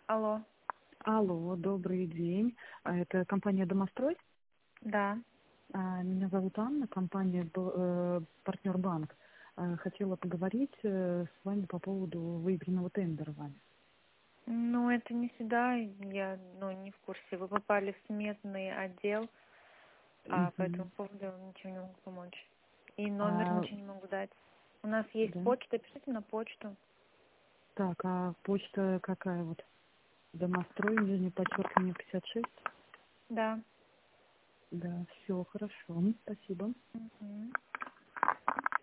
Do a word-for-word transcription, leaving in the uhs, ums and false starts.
Алло. Алло, добрый день. А, Это компания «Домострой». Да. А, Меня зовут Анна, компания Б- э, «Партнер Банк». А, Хотела поговорить э, с вами по поводу выигранного тендера вами. Ну, это не сюда, я ну, не в курсе. Вы попали в сметный отдел, а по этому Мгм. поводу я вам ничем не могу помочь. И номер А, ничего не могу дать. У нас есть да. почта, пишите на почту. Так, а почта какая вот? «Домострой», нижнее подчеркивание пятьдесят шесть. Да. Да, все хорошо. Спасибо. Мгм.